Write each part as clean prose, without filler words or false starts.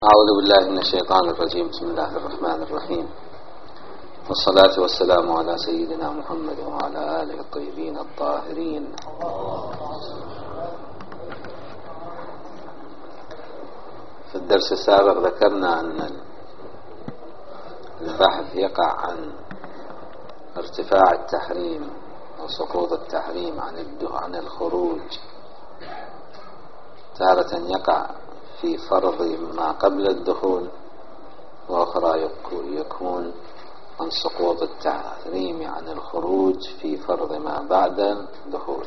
أعوذ بالله من الشيطان الرجيم. بسم الله الرحمن الرحيم، والصلاة والسلام على سيدنا محمد وعلى آله الطيبين الطاهرين. في الدرس السابق ذكرنا أن البحث يقع عن ارتفاع التحريم أو سقوط التحريم عن الخروج، تارة يقع في فرض ما قبل الدخول، وأخرى يكون عن سقوط التحريم عن الخروج في فرض ما بعد الدخول.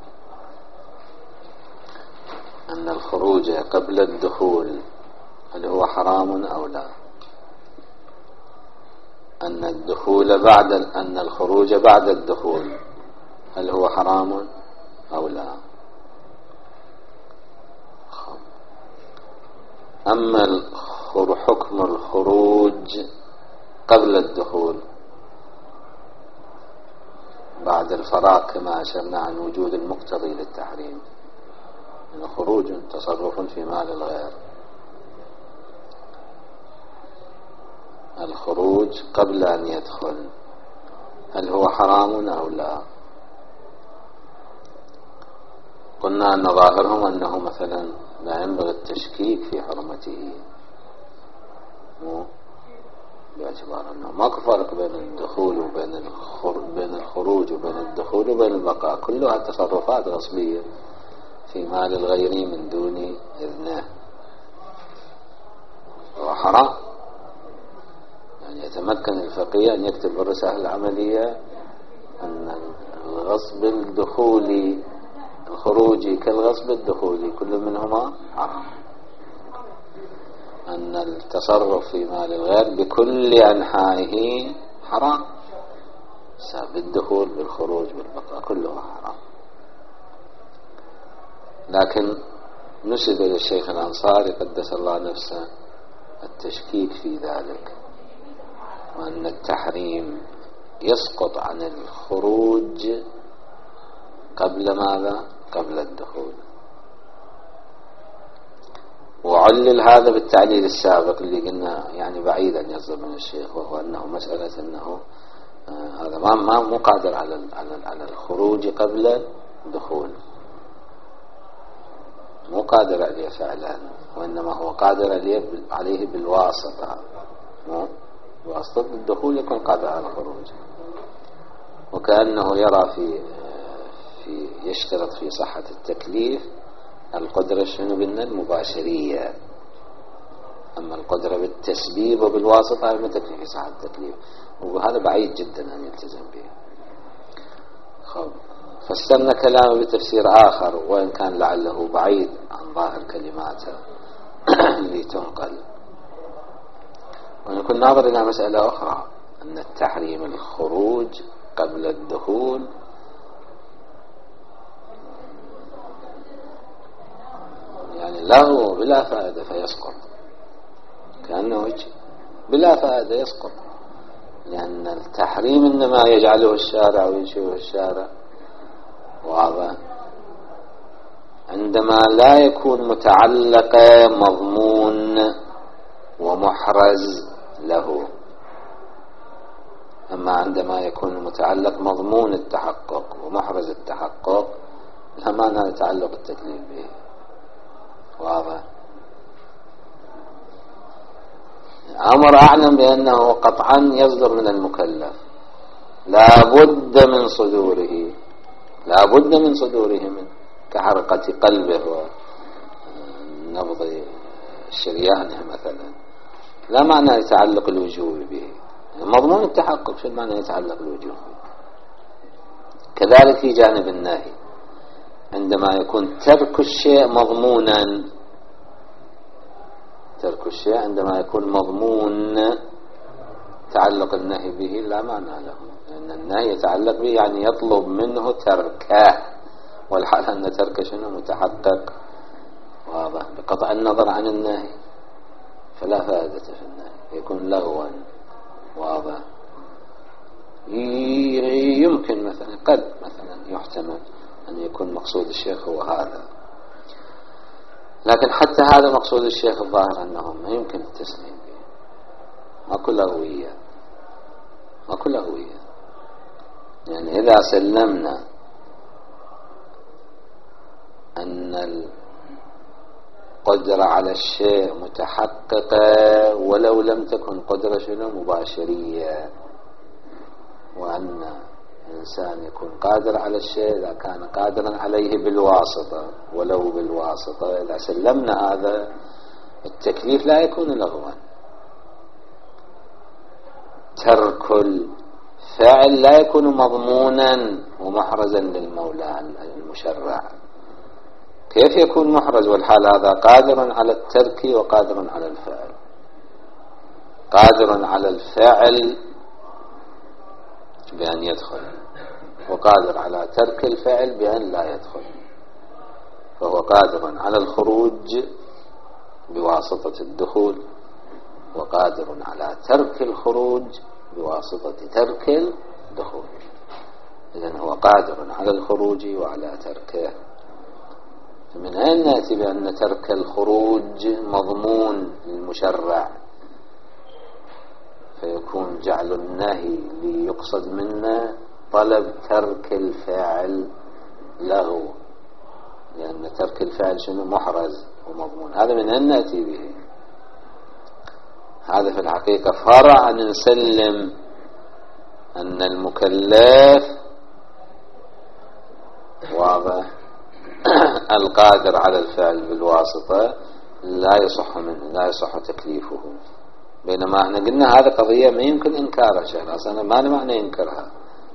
أن الخروج قبل الدخول هل هو حرام أو لا؟ أن الخروج بعد الدخول هل هو حرام أو لا؟ أما حكم الخروج قبل الدخول بعد الفراغ كما أشرنا عن وجود المقتضي للتحريم، إنه خروج تصرف في مال الغير. الخروج قبل أن يدخل هل هو حرام أو لا؟ قلنا أن ظاهرهم أنه مثلا لا ينبغي التشكيك في حرمته، باعتبار أنه ماكو فرق بين الدخول وبين الخروج وبين الدخول وبين البقاء، كلها تصرفات غصبية في مال الغير من دون إذنه، وحرام. يعني يتمكن الفقيه أن يكتب الرسالة العملية أن الغصب الدخولي الخروجي كالغصب الدخولي كل منهما حرام، أن التصرف في مال الغير بكل أنحائه حرام، بالدخول بالخروج بالبقاء كله حرام. لكن نسب إلى الشيخ الأنصاري قدس الله نفسه التشكيك في ذلك، وأن التحريم يسقط عن الخروج قبل ماذا؟ قبل الدخول. وعلل هذا بالتعليل السابق اللي قلنا يعني بعيد أن يصدر من الشيخ، وهو أنه مسألة أنه هذا ما مو قادر على الخروج قبل الدخول، مو قادر عليه فعلا، وإنما هو قادر عليه بالواسطة، بواسطة الدخول يكون قادر على الخروج. وكأنه يرى يشترط في صحة التكليف القدرة شنو قلنا؟ المباشرية. أما القدرة بالتسبيب وبالواسطة ما تكفي في صحة التكليف، وهذا بعيد جدا أن يلتزم به. فاستنى كلامه بتفسير آخر، وإن كان لعله بعيد عن ظاهر كلماته اللي تنقل. ونكون ناظر إلى مسألة أخرى، أن التحريم الخروج قبل الدخول يعني له بلا فائدة فيسقط، كأنه بلا فائدة يسقط، لأن التحريم إنما يجعله الشارع وينشئه الشارع، واضح، عندما لا يكون متعلق مضمون ومحرز له. أما عندما يكون متعلق مضمون التحقق ومحرز التحقق لا معنى يتعلق التكليف به، واضح. أمر أعلم بأنه قطعا يصدر من المكلف، لا بد من صدوره من كحرقة قلبه ونبض شريانه مثلا، لا معنى يتعلق الوجوب به. مضمون التحقق شو المعنى يتعلق الوجوب به؟ كذلك في جانب النهي، عندما يكون ترك الشيء مضمونا، عندما يكون مضمون تعلق النهي به لا معنى له، لأن النهي يتعلق به يعني يطلب منه تركه، والحال أن تركه شنو؟ متحقق، واضح، بقطع النظر عن النهي، فلا فائدة في النهي، يكون لغوا، واضح. يمكن مثلا قد مثلا يحتمل أن يكون مقصود الشيخ هو هذا. لكن حتى هذا مقصود الشيخ الظاهر أنه ما يمكن التسليم به، ماكو لغوية، ماكو لغوية. يعني إذا سلمنا أن القدرة على الشيء متحققة ولو لم تكن قدرة شنو مباشرية، وأن الإنسان يكون قادر على الشيء إذا كان قادرا عليه بالواسطة ولو بالواسطة، إذا سلمنا هذا التكليف لا يكون لغوا. ترك الفعل لا يكون مضمونا ومحرزا للمولى المشرع. كيف يكون محرز والحال هذا قادر على الترك وقادر على الفعل؟ قادر على الفعل بأن يدخل، وقادر على ترك الفعل بأن لا يدخل. فهو قادر على الخروج بواسطة الدخول، وقادر على ترك الخروج بواسطة ترك الدخول. إذن هو قادر على الخروج وعلى تركه. من أين نأتي بأن ترك الخروج مضمون للمشرع فيكون جعل النهي ليقصد منه طلب ترك الفعل له، لأن ترك الفعل شنو محرز ومضمون. هذا من أين نأتي به؟ هذا في الحقيقة فرع أن نسلم أن المكلف واضح القادر على الفعل بالواسطة لا يصح منه، لا يصح تكليفه. بينما احنا قلنا هذا قضية ما يمكن إنكارها شيء، أصلا ما معنى ينكرها.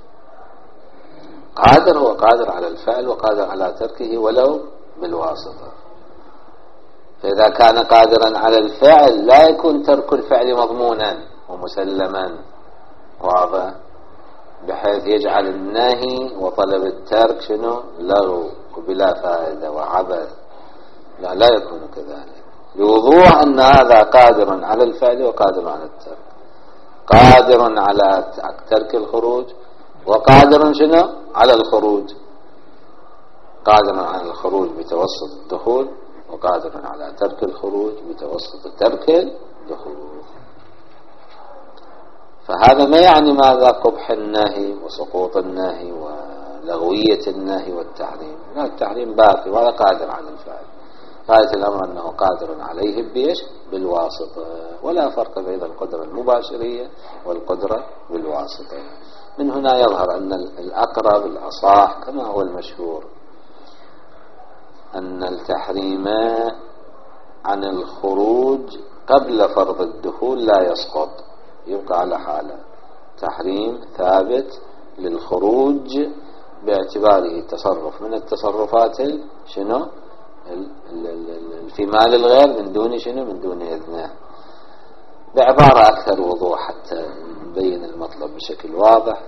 قادر هو قادر على الفعل وقادر على تركه ولو بالواسطة. فإذا كان قادرا على الفعل لا يكون ترك الفعل مضمونا ومسلما واضح، بحيث يجعل النهي وطلب الترك شنو لغو وبلا فائدة وعبث. لا، لا يكون كذلك، لوضوح أن هذا قادر على الفعل وقادر على الترك، قادر على ترك الخروج وقادر شنو على الخروج، قادر على الخروج بتوسط الدخول وقادر على ترك الخروج بتوسط ترك الدخول. فهذا ما يعني ماذا قبح النهي وسقوط النهي ولغوية النهي والتحريم. لا، التحريم باقي ولا قادر على الفعل. غاية الأمر أنه قادر عليه بإيش؟ بالواسطة. ولا فرق بين القدرة المباشرية والقدرة بالواسطة. من هنا يظهر أن الأقرب الأصح كما هو المشهور أن التحريم عن الخروج قبل فرض الدخول لا يسقط، يبقى على حاله. تحريم ثابت للخروج باعتباره تصرف من التصرفات شنو في مال الغير من دون شنو من دون إذنه. بعبارة أكثر وضوح حتى نبين المطلب بشكل واضح.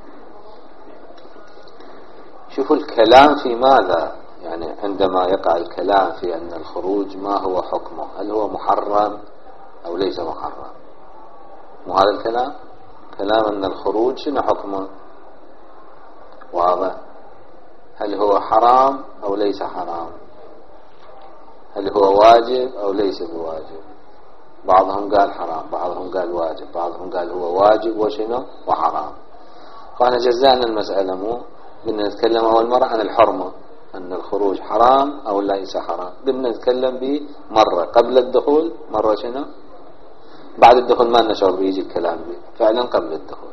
شوفوا الكلام في ماذا، يعني عندما يقع الكلام في أن الخروج ما هو حكمه، هل هو محرم أو ليس محرم؟ وهذا الكلام كلام أن الخروج شنو حكمه واضح، هل هو حرام أو ليس حرام، هل هو واجب أو ليس بواجب. بعضهم قال حرام، بعضهم قال واجب، بعضهم قال هو واجب وشنو وحرام. فأنا جزأنا المسألة، مو بدنا نتكلم أول مرة عن الحرمة، أن الخروج حرام أو ليس حرام. بدنا نتكلم به مرة قبل الدخول، مرة شنو بعد الدخول. ما نشعر بيجي الكلام به فعلا قبل الدخول.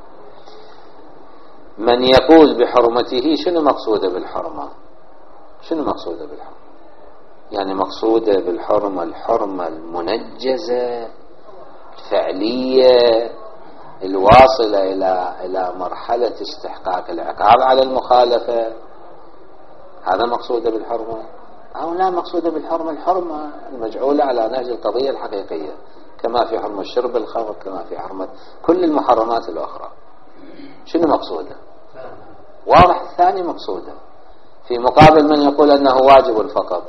من يقول بحرمته شنو مقصوده بالحرمة؟ شنو مقصوده بالحرمة؟ يعني مقصوده بالحرمة الحرمة المنجزة الفعلية الواصلة إلى مرحلة استحقاق العقاب على المخالفة، هذا مقصوده بالحرمة؟ أو لا مقصوده بالحرمة الحرمة المجعولة على نهج القضية الحقيقية، كما في حرمة شرب الخمر، كما في حرمة كل المحرمات الأخرى. شنو مقصوده؟ واضح. الثاني مقصوده في مقابل من يقول أنه واجب فقط،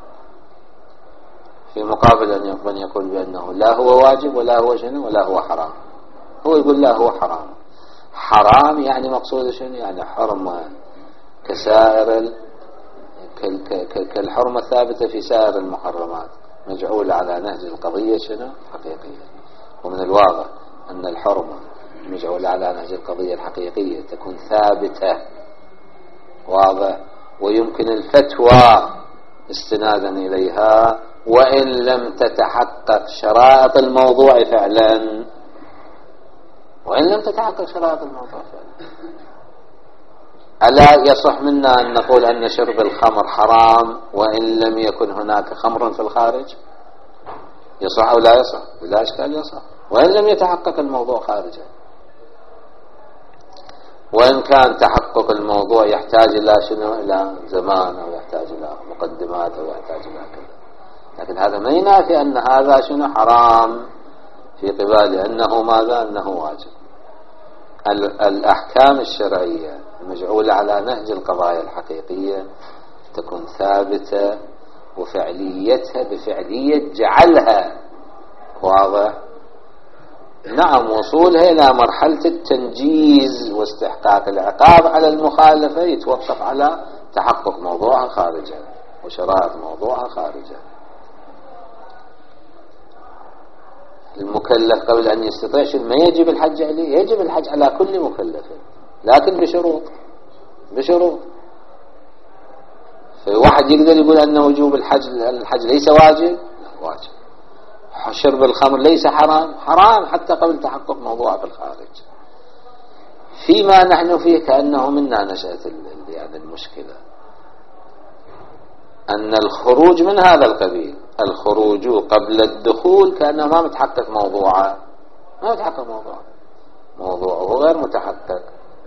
في مقابل من يقول بأنه لا هو واجب ولا هو شنو ولا هو حرام. هو يقول لا هو حرام. حرام يعني مقصوده شنو؟ يعني حرمة كالحرمة الثابتة في سائر المحرمات مجعولة على نهج القضية شنو حقيقية. ومن الواضح أن الحرمة مجعولة على نهج القضية الحقيقية تكون ثابتة واضح، ويمكن الفتوى استنادا إليها وإن لم تتحقق شرائط الموضوع فعلا، وإن لم تتحقق شرائط الموضوع فعلا. ألا يصح منا أن نقول أن شرب الخمر حرام وإن لم يكن هناك خمر في الخارج؟ يصح أو لا يصح؟ بلا إشكال يصح، وإن لم يتحقق الموضوع خارجا. وإن كان تحقق الموضوع يحتاج إلى شنو؟ إلى زمان، أو يحتاج إلى مقدمات، أو يحتاج إلى كذا. لكن هذا ما ينافي أن هذا شنو حرام في قبال أنه ماذا؟ أنه واجب. الأحكام الشرعية المجعولة على نهج القضايا الحقيقية تكون ثابتة، وفعليتها بفعلية جعلها واضح. نعم، وصولها إلى مرحلة التنجيز واستحقاق العقاب على المخالفة يتوقف على تحقق موضوعها خارجها وشرائط موضوعها خارجها. المكلف قبل أن يستطيع ما يجب الحج عليه؟ يجب الحج على كل مكلف، لكن بشروط. فواحد يقدر يقول أن وجوب الحج ليس واجب؟ لا، واجب. شرب الخمر ليس حرام حتى قبل تحقق موضوعه في الخارج. فيما نحن فيه كأنه منا نشأت يعني المشكلة أن الخروج من هذا القبيل، الخروج قبل الدخول كأنه ما متحقق موضوعه، ما متحقق موضوعه غير متحقق.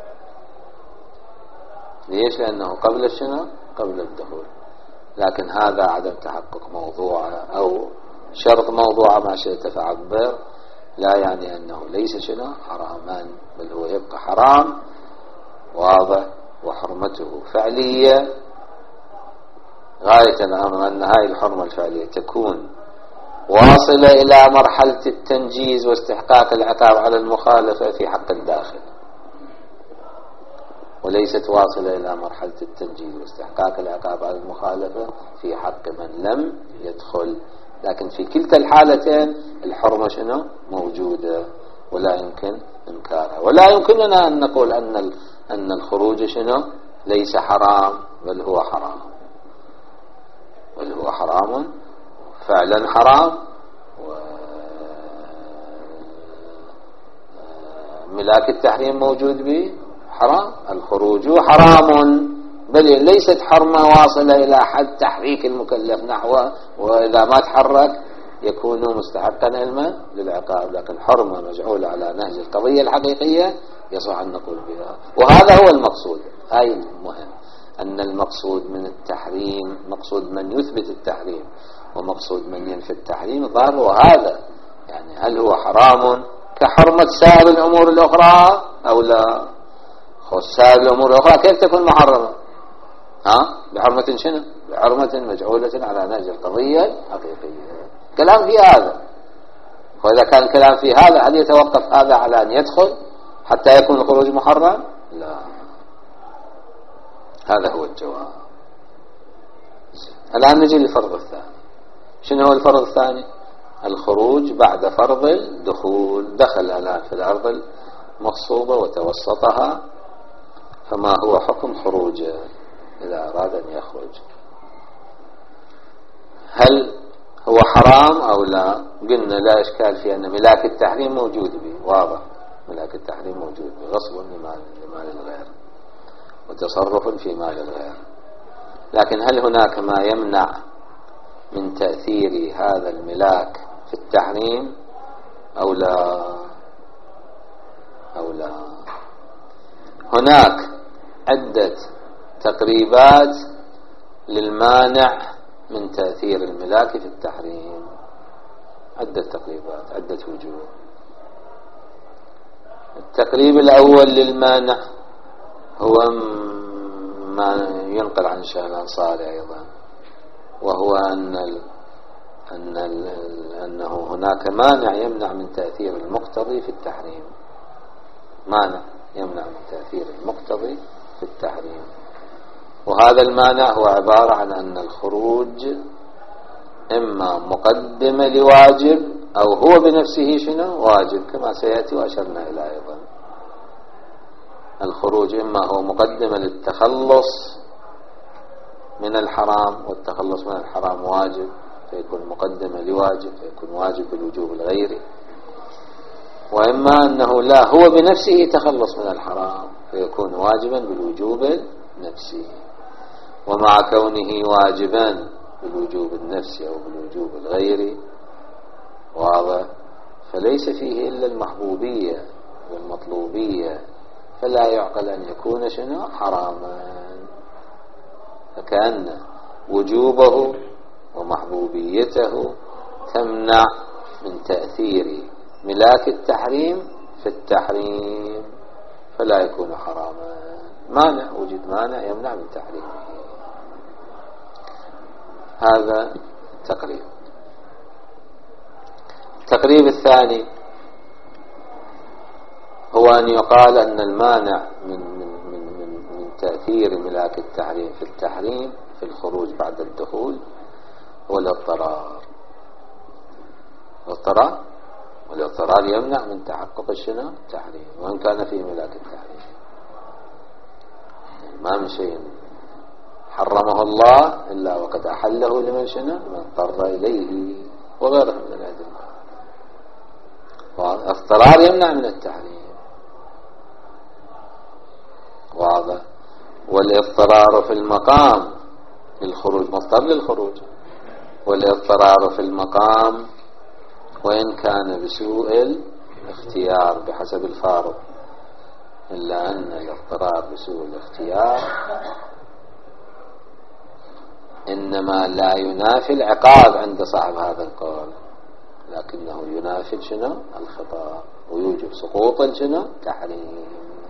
ليش؟ لأنه قبل شنو؟ قبل الدخول. لكن هذا عدم تحقق موضوعه أو شرط موضوعه ما شئت فعبر لا يعني أنه ليس شنو حراما، بل هو يبقى حرام واضح، وحرمته فعلية. غاية الأمر أن هذه الحرمة الفعلية تكون واصلة إلى مرحلة التنجيز واستحقاق العقاب على المخالفة في حق الداخل، وليست واصلة إلى مرحلة التنجيز واستحقاق العقاب على المخالفة في حق من لم يدخل. لكن في كلتا الحالتين الحرمة شنو موجودة ولا يمكن إنكارها. ولا يمكننا أن نقول أن الخروج شنو ليس حرام، بل هو حرام فعلا حرام. وملاك التحريم موجود به حرام، الخروج حرام، بل ليست حرمة واصلة إلى حد تحريك المكلف نحوه، وإذا ما تحرك يكون مستحقا علما للعقاب. لكن حرمة مجعولة على نهج القضية الحقيقية يصح أن نقول بها. وهذا هو المقصود. هاي المهم أن المقصود من التحريم مقصود من يثبت التحريم، ومقصود من ينفي التحريم ظاهر. وهذا يعني هل هو حرام كحرمة سائر الأمور الأخرى أو لا؟ سائر الأمور الأخرى كيف تكون محرمة؟ بحرمة شنو؟ بحرمة مجعولة على نهج القضية الحقيقية. كلام في هذا. وإذا كان الكلام في هذا هل يتوقف هذا على أن يدخل حتى يكون الخروج محرم؟ لا. هذا هو الجواب. الآن نجي للفرض الثاني. شنو هو الفرض الثاني؟ الخروج بعد فرض الدخول. دخل الآن في الأرض المغصوبة وتوسطها، فما هو حكم خروجه إذا أراد أن يخرج؟ هل هو حرام أو لا؟ قلنا لا إشكال في أن ملاك التحريم موجود به، واضح، ملاك التحريم موجود به، غصب لمال الغير وتصرف في مال الغير. لكن هل هناك ما يمنع من تأثير هذا الملاك في التحريم أو لا؟ هناك عدة تقريبات للمانع من تأثير الملاك في التحريم، عدة تقريبات، عدة وجوه. التقريب الأول للمانع هو ما ينقل عن الشيخ الأنصاري أيضا، وهو أنه هناك مانع يمنع من تأثير المقتضي في التحريم، مانع يمنع من تأثير المقتضي في التحريم. وهذا المانع هو عبارة عن أن الخروج إما مقدمة لواجب أو هو بنفسه شنو واجب، كما سيأتي وأشرنا إلى أيضا. الخروج إما هو مقدمة للتخلص من الحرام، والتخلص من الحرام واجب فيكون مقدمة لواجب فيكون واجب بالوجوب الغيري، وإما أنه لا هو بنفسه تخلص من الحرام فيكون واجبا بالوجوب النفسي. ومع كونه واجبا بالوجوب النفسي أو بالوجوب الغيري واضح، فليس فيه إلا المحبوبية والمطلوبية، فلا يعقل أن يكون شنو حراما، فكأن وجوبه ومحبوبيته تمنع من تأثير ملاك التحريم في التحريم فلا يكون حراما. مانع، وجد مانع يمنع من تحريمه. هذا تقريب. التقريب الثاني هو أن يقال أن المانع من تأثير ملاك التحريم في التحريم في الخروج بعد الدخول هو الاضطرار. والاضطرار يمنع من تحقق التحريم وإن كان فيه ملاك التحريم. ما من شيء حرمه الله إلا وقد أحله لمن من اضطر إليه وغيره من الأدلة. الاضطرار يمنع من التحريم واضح. والاضطرار في المقام للخروج مضطر للخروج، والاضطرار في المقام وإن كان بسوء الاختيار بحسب الفارق، إلا أن الاضطرار بسوء الاختيار إنما لا ينافي العقاب عند صاحب هذا القول، لكنه ينافي الخطأ ويوجب سقوط تحريم.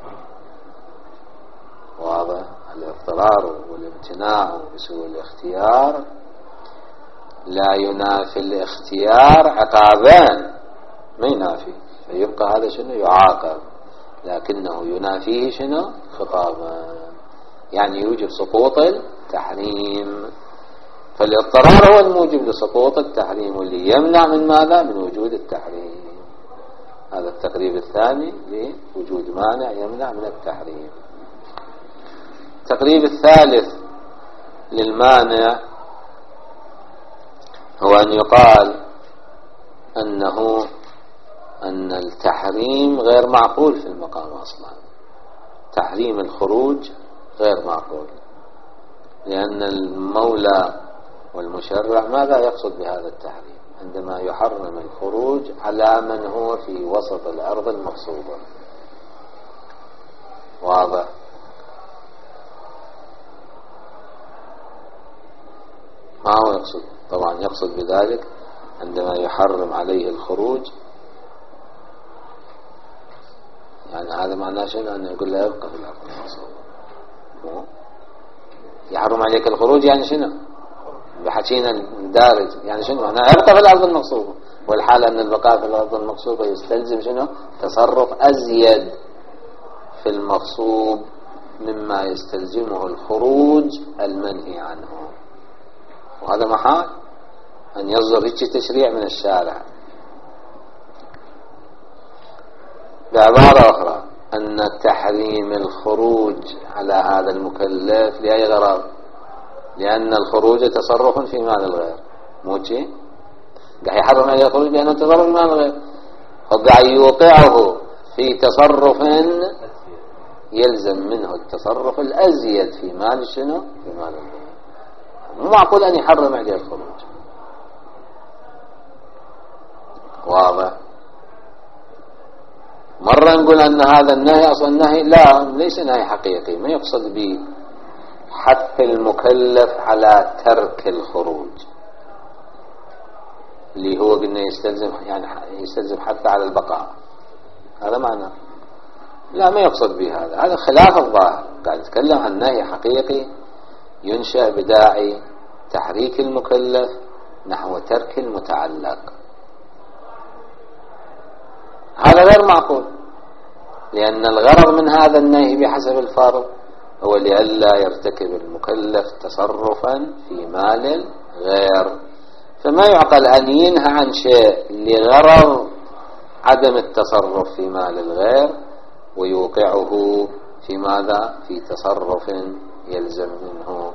واضح. الاضطرار والامتناع بسوء الاختيار لا ينافي الاختيار عقابان، ما ينافي، فيبقى هذا يعاقب، لكنه ينافيه خطابا، يعني يوجب سقوط التحريم. فالاضطرار هو الموجب لسقوط التحريم واللي يمنع من ماذا؟ من وجود التحريم. هذا التقريب الثاني لوجود مانع يمنع من التحريم. التقريب الثالث للمانع هو أن يقال أن التحريم غير معقول في المقام أصلا. تحريم الخروج غير معقول، لأن المولى والمشرع ماذا يقصد بهذا التحريم عندما يحرم الخروج على من هو في وسط الأرض المغصوبة؟ واضح. ما هو يقصد؟ طبعا يقصد بذلك عندما يحرم عليه الخروج، يعني هذا معناه أن يقول له يبقى في الأرض المغصوبة. يحرم عليك الخروج يعني بحكينا دارج، يعني معناه يبقى في الأرض المغصوبة، والحال أن البقاء في الأرض المغصوبة يستلزم تصرف أزيد في المغصوب مما يستلزمه الخروج المنهي عنه. وهذا محال أن يصدر تشريع من الشارع. بعبارة أخرى أن تحريم الخروج على هذا المكلف لأي غرض؟ لأن الخروج تصرف في مال الغير، مو شيء قاعد يحرم عليه الخروج لأنه تصرف في مال الغير، وقاعد يوقعه في تصرف يلزم منه التصرف الأزيد في مال في مال الغير. مو معقول أن يحرم عليه الخروج. واضح. مرة نقول أن هذا النهي أصلا نهي، لا، ليس نهي حقيقي، ما يقصد به حث المكلف على ترك الخروج اللي هو قلنا يستلزم حتى على البقاء، هذا معناه. لا، ما يقصد به هذا خلاف الظاهر. قاعد يتكلم عن نهي حقيقي ينشأ بداعي تحريك المكلف نحو ترك المتعلق. هذا غير معقول، لأن الغرض من هذا النهي بحسب الفارق هو لئلا يرتكب المكلف تصرفا في مال الغير. فما يعقل أن ينهى عن شيء لغرض عدم التصرف في مال الغير ويوقعه في ماذا؟ في تصرف يلزم منه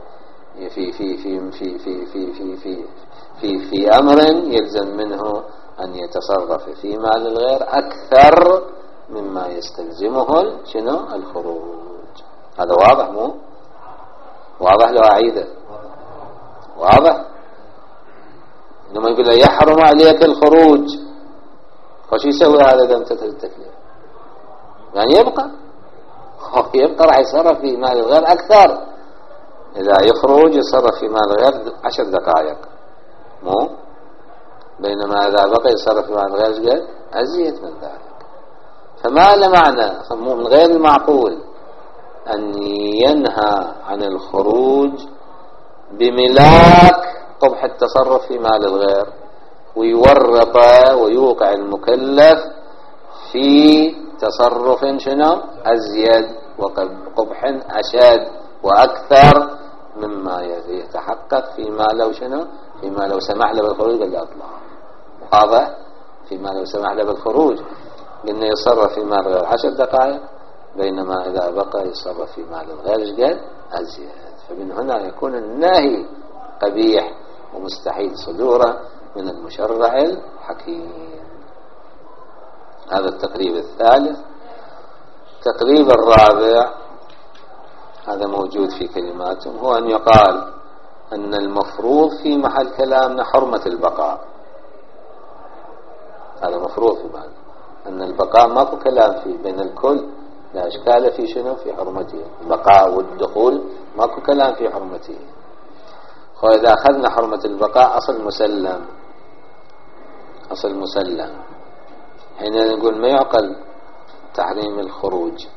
في أمر يلزم منه أن يتصرف في مال الغير أكثر مما يستلزمه شنو؟ الخروج. هذا واضح مو؟ واضح لو أعيده؟ واضح؟ لما يقول له يحرم عليك الخروج، وش يسوي هذا إذا امتثل التكليف؟ يعني يبقى راح يصرف في مال الغير أكثر. إذا يخرج يصرف في مال الغير 10 دقائق مو؟ بينما إذا بقى يصرف في مال الغير أزيد من ذلك. فما له معنى، من غير المعقول أن ينهى عن الخروج بملاك قبح التصرف في مال الغير ويورط ويوقع المكلف في تصرف شنو؟ أزيد وقبح أشد وأكثر مما يتحقق فيما لو شنو؟ فيما لو سمح له بالخروج قال أطلع. واضح؟ فيما لو سمح له بالخروج قلنا يصرف في مال الغير 10 دقائق، بينما إذا بقى يصرف في مال الغير قد أزيد. فمن هنا يكون النهي قبيح ومستحيل صدوره من المشرع الحكيم. هذا التقريب الثالث. التقريب الرابع هذا موجود في كلماتهم، هو أن يقال أن المفروض في محل كلامنا حرمة البقاء. هذا مفروض في محل أن البقاء ماكو كلام فيه بين الكل، لا إشكال في شنو؟ في حرمته. البقاء والدخول ماكو كلام في حرمته. وإذا أخذنا حرمة البقاء أصل مسلم حين نقول ما يعقل تحريم الخروج،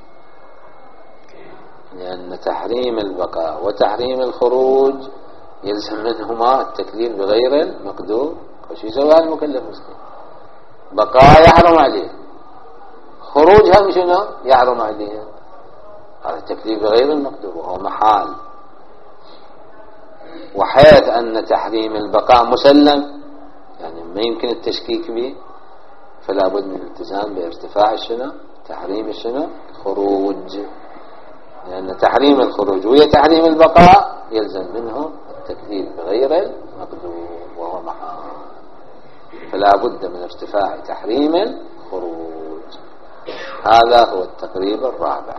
لأن تحريم البقاء وتحريم الخروج يلزم منهما التكليف بغير المقدور. وش يسوي المكلف مسكين؟ بقاء يحرم عليه، خروج هم شنو؟ يحرم عليه. هذا التكليف بغير المقدور وهو محال. وحيث أن تحريم البقاء مسلم يعني ما يمكن التشكيك به، فلا بد من الالتزام بارتفاع الشنو؟ تحريم الشنو؟ الخروج. لأن تحريم الخروج وهي تحريم البقاء يلزم منه التكليف بغير المقدور وهو محال، فلا بد من ارتفاع تحريم الخروج. هذا هو التقريب الرابع.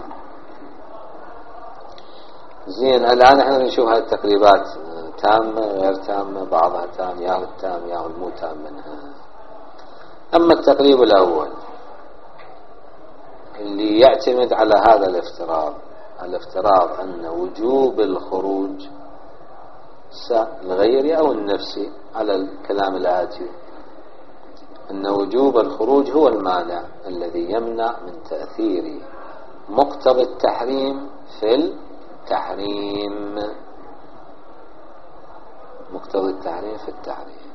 زين، الآن احنا نشوف هذه التقريبات تامة غير تامة، بعضها تام يا التام يا المو تام منها. أما التقريب الأول اللي يعتمد على هذا الافتراض أن وجوب الخروج الغيري أو النفسي على الكلام الآتي، أن وجوب الخروج هو المانع الذي يمنع من تأثير مقتضى التحريم في التحريم. مقتضى التحريم في التحريم.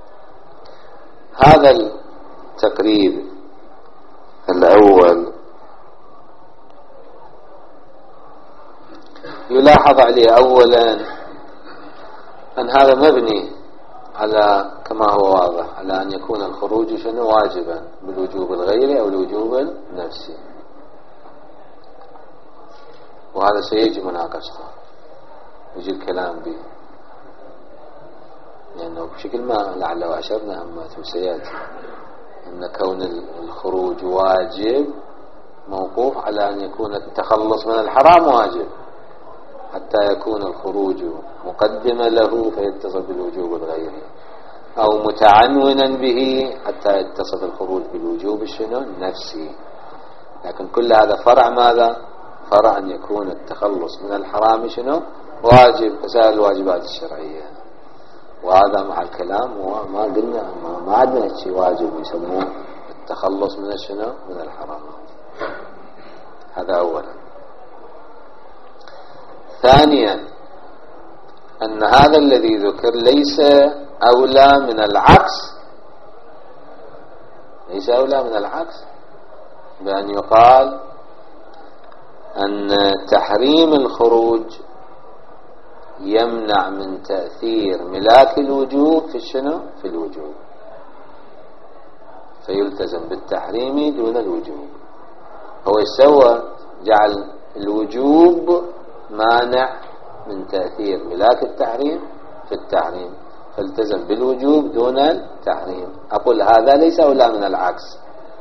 هذا التقريب الأول يلاحظ عليه أولا أن هذا مبني على كما هو واضح على أن يكون الخروج شنو؟ واجبا بالوجوب الغيري أو الوجوب النفسي، وهذا سيجي مناقشته يجي الكلام به، لأنه بشكل ما لعل وأشرنا أما سيأتي أن كون الخروج واجب موقوف على أن يكون التخلص من الحرام واجب، حتى يكون الخروج مقدما له فيتصل بالوجوب الغيري، أو متعنونا به حتى يتصل الخروج بالوجوب الشنو؟ النفسي. لكن كل هذا فرع ماذا؟ فرع أن يكون التخلص من الحرام شنو؟ واجب وسائر الواجبات الشرعية. وهذا مع الكلام وما قلنا ما عندنا شيء واجب يسموه التخلص من الشنو؟ من الحرام. هذا أولا. ثانيا أن هذا الذي ذكر ليس أولى من العكس، ليس أولى من العكس بأن يقال أن تحريم الخروج يمنع من تأثير ملاك الوجوب في الشنو في الوجوب، فيلتزم بالتحريم دون الوجوب. هو يسوى جعل الوجوب مانع من تأثير ملاك التحريم في التحريم، فالتزم بالوجوب دون التحريم. أقول هذا ليس أولى من العكس،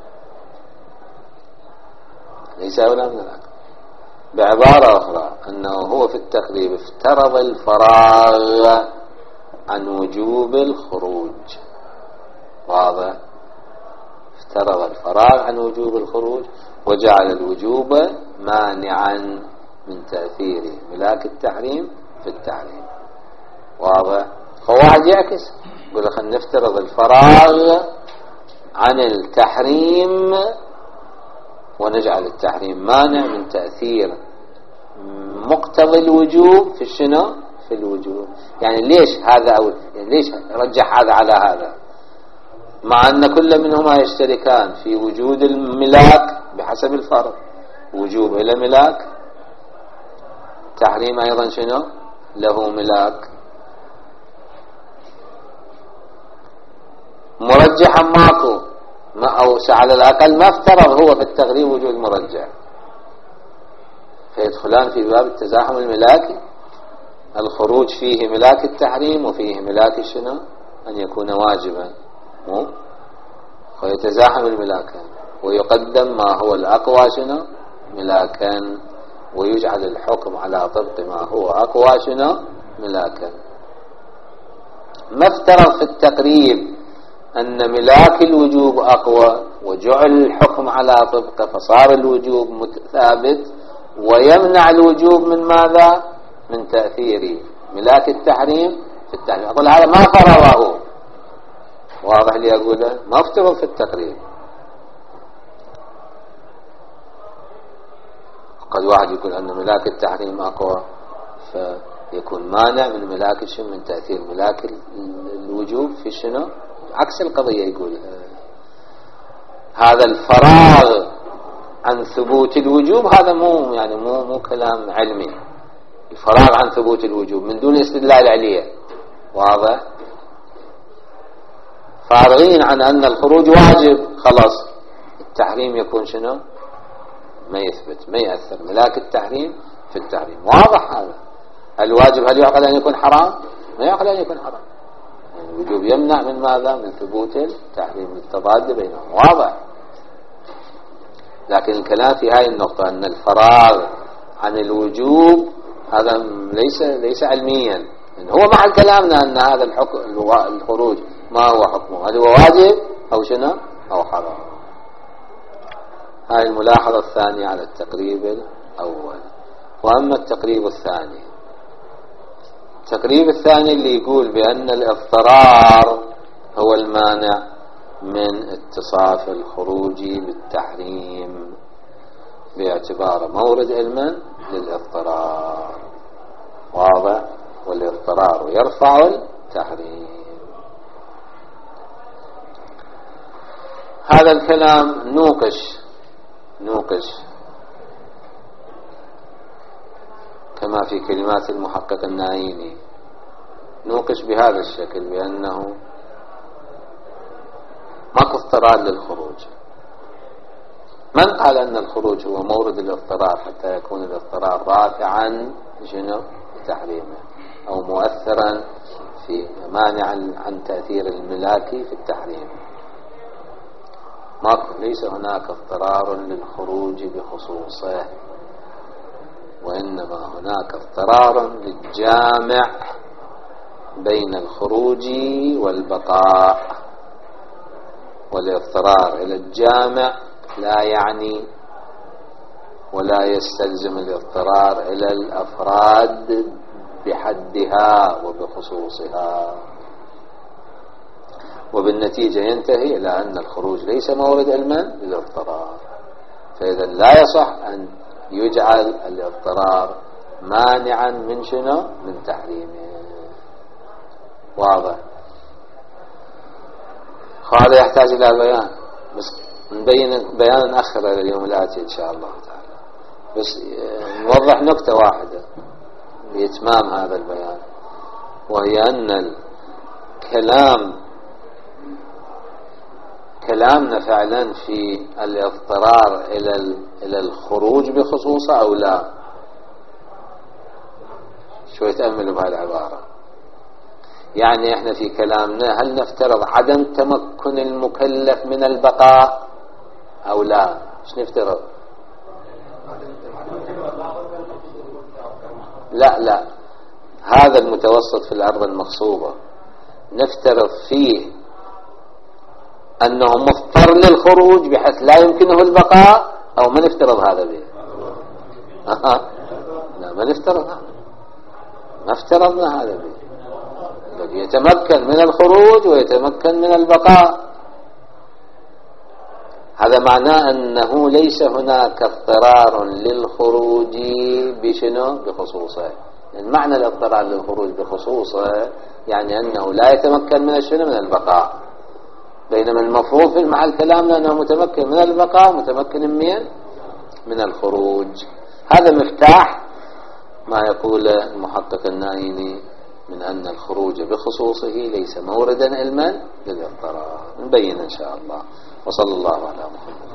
ليس أولى من العكس. بعبارة أخرى أنه هو في التقريب افترض الفراغ عن وجوب الخروج، واضح؟ افترض الفراغ عن وجوب الخروج وجعل الوجوب مانعا من تأثير ملاك التحريم في التحريم، واضح؟ هو واحد يعكس يقول خلينا نفترض الفراغ عن التحريم ونجعل التحريم مانع من تأثير مقتضى الوجوب في الشنو في الوجوب. يعني ليش هذا يعني ليش رجح هذا على هذا مع أن كل منهما يشتركان في وجود الملاك بحسب الفرض، وجوب إلى ملاك، تحريم أيضا شنو له ملاك. مرجحا ماكو أو على الأقل ما افترض هو في التغريب وجود مرجح، فيدخلان في باب التزاحم الملاكي. الخروج فيه ملاك التحريم وفيه ملاك الشنو أن يكون واجبا، ويتزاحم الملاكان ويقدم ما هو الأقوى شنو ملاكا، ويجعل الحكم على طبق ما هو أقوى شنو ملاكا. ما افترض في التقريب أن ملاك الوجوب أقوى وجعل الحكم على طبقه، فصار الوجوب ثابت ويمنع الوجوب من ماذا؟ من تأثير ملاك التحريم في التحريم. أقول هذا ما فرضه، واضح لي أقوله؟ ما افترض في التقريب. قد واحد يقول أن ملاك التحريم أقوى فيكون مانع من ملاك الشنو من تأثير ملاك الوجوب في شنو عكس القضية. يقول هذا الفراغ عن ثبوت الوجوب هذا مو كلام علمي. الفراغ عن ثبوت الوجوب من دون استدلال عليه، واضح؟ فارغين عن أن الخروج واجب، خلاص التحريم يكون شنو ما يثبت، ما يأثر ملاك التحريم في التحريم، واضح؟ هذا الواجب هل يعقل أن يكون حرام؟ ما يعقل أن يكون حرام. الوجوب يمنع من ماذا؟ من ثبوت التحريم، التضاد بينهم، واضح؟ لكن الكلام في هاي النقطة أن الفراغ عن الوجوب هذا ليس علميا. يعني هو مع كلامنا أن هذا الخروج ما هو حكمه، هل هو واجب أو شنو أو حرام. هاي الملاحظة الثانية على التقريب الأول. وأما التقريب الثاني، التقريب الثاني اللي يقول بأن الاضطرار هو المانع من اتصاف الخروج بالتحريم باعتبار مورد علما للاضطرار، واضح؟ والاضطرار يرفع التحريم. هذا الكلام نوقش كما في كلمات المحقق النايني، نوقش بهذا الشكل بأنه ماكو اضطرار للخروج. من قال أن الخروج هو مورد الاضطرار حتى يكون الاضطرار رافعا شنو لتحريمه أو مؤثرا في مانعا عن تأثير الملاكي في التحريم؟ ليس هناك اضطرار للخروج بخصوصه، وإنما هناك اضطرار للجامع بين الخروج والبقاء. والاضطرار إلى الجامع لا يعني ولا يستلزم الاضطرار إلى الأفراد بحدها وبخصوصها، وبالنتيجة ينتهي إلى أن الخروج ليس مورد علما للاضطرار. فإذا لا يصح أن يجعل الاضطرار مانعا من شنو من تحريمه، واضح؟ هذا يحتاج إلى بيان، بس نبين بيان آخر اليوم الآتي إن شاء الله تعالى. بس نوضح نقطة واحدة، بإتمام هذا البيان، وهي أن كلامنا فعلا في الاضطرار إلى الخروج بخصوصه أو لا. شوي تأملوا بهذه العبارة. يعني احنا في كلامنا هل نفترض عدم تمكن المكلف من البقاء أو لا؟ ايش نفترض؟ لا هذا المتوسط في الأرض المغصوبة نفترض فيه أنه مضطر للخروج بحيث لا يمكنه البقاء، أو ما نفترض هذا به؟ لا ما نفترض هذا، ما افترضنا هذا به. يتمكن من الخروج ويتمكن من البقاء. هذا معناه أنه ليس هناك اضطرار للخروج بشنو؟ بخصوصه. يعني معنى الاضطرار للخروج بخصوصه يعني أنه لا يتمكن من الشنو؟ من البقاء. بينما المفروض في المحل كلامنا أنه متمكن من البقاء، متمكن من الخروج. هذا مفتاح ما يقول المحقق النائيني من أن الخروج بخصوصه ليس موردا علما للاضطرار. نبين إن شاء الله. وصلى الله على محمد.